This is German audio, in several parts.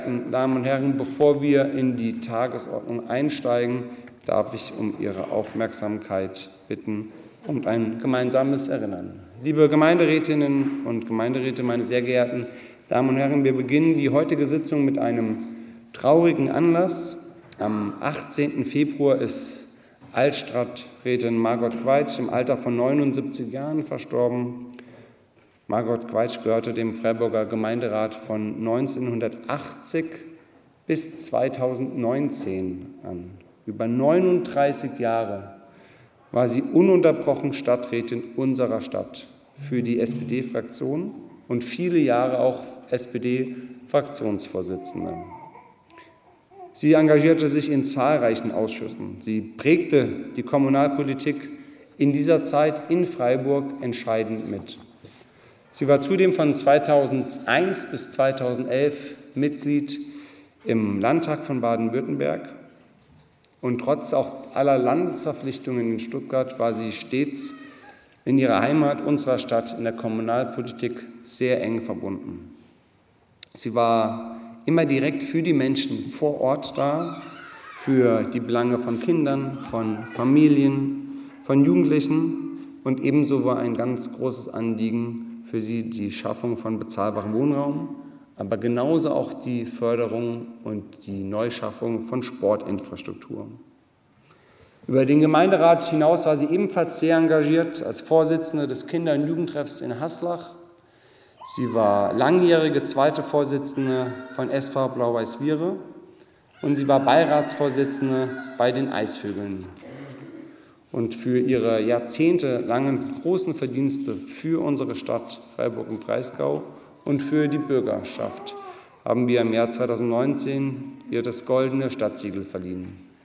Meine Damen und Herren, bevor wir in die Tagesordnung einsteigen, darf ich um Ihre Aufmerksamkeit bitten und ein gemeinsames Erinnern. Liebe Gemeinderätinnen und Gemeinderäte, meine sehr geehrten Damen und Herren, wir beginnen die heutige Sitzung mit einem traurigen Anlass. Am 18. Februar ist Altstadträtin Margot Quaitsch im Alter von 79 Jahren verstorben. Margot Quaitsch gehörte dem Freiburger Gemeinderat von 1980 bis 2019 an. Über 39 Jahre war sie ununterbrochen Stadträtin unserer Stadt für die SPD-Fraktion und viele Jahre auch SPD-Fraktionsvorsitzende. Sie engagierte sich in zahlreichen Ausschüssen. Sie prägte die Kommunalpolitik in dieser Zeit in Freiburg entscheidend mit. Sie war zudem von 2001 bis 2011 Mitglied im Landtag von Baden-Württemberg. Und trotz auch aller Landesverpflichtungen in Stuttgart war sie stets in ihrer Heimat, unserer Stadt, in der Kommunalpolitik sehr eng verbunden. Sie war immer direkt für die Menschen vor Ort da, für die Belange von Kindern, von Familien, von Jugendlichen. Und ebenso war ein ganz großes Anliegen für sie die Schaffung von bezahlbarem Wohnraum, aber genauso auch die Förderung und die Neuschaffung von Sportinfrastruktur. Über den Gemeinderat hinaus war sie ebenfalls sehr engagiert als Vorsitzende des Kinder- und Jugendtreffs in Haslach. Sie war langjährige zweite Vorsitzende von SV Blau-Weiß Wiehre und sie war Beiratsvorsitzende bei den Eisvögeln. Und für ihre jahrzehntelangen großen Verdienste für unsere Stadt Freiburg im Breisgau und für die Bürgerschaft haben wir im Jahr 2019 ihr das Goldene Stadtsiegel verliehen.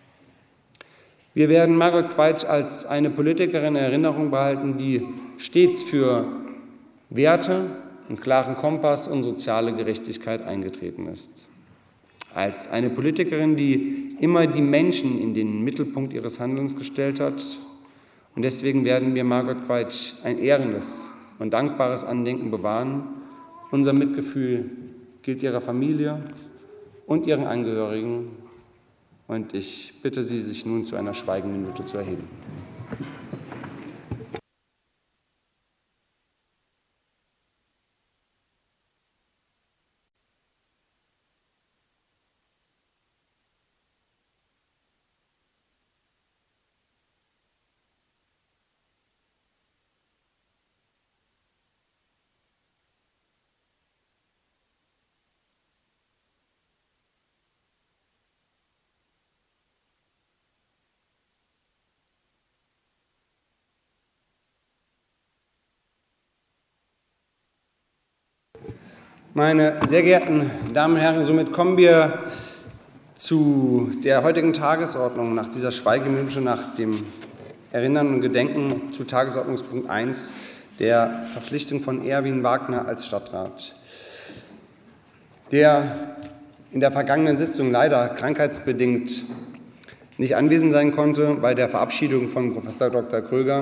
Wir werden Margot Quaitsch als eine Politikerin in Erinnerung behalten, die stets für Werte, einen klaren Kompass und soziale Gerechtigkeit eingetreten ist. Als eine Politikerin, die immer die Menschen in den Mittelpunkt ihres Handelns gestellt hat. Und deswegen werden wir Margot Quaitsch ein ehrendes und dankbares Andenken bewahren. Unser Mitgefühl gilt ihrer Familie und ihren Angehörigen. Und ich bitte Sie, sich nun zu einer Schweigeminute zu erheben. Meine sehr geehrten Damen und Herren, somit kommen wir zu der heutigen Tagesordnung nach dieser Schweigeminute, nach dem Erinnern und Gedenken zu Tagesordnungspunkt 1, der Verpflichtung von Erwin Wagner als Stadtrat, der in der vergangenen Sitzung leider krankheitsbedingt nicht anwesend sein konnte bei der Verabschiedung von Professor Dr. Kröger.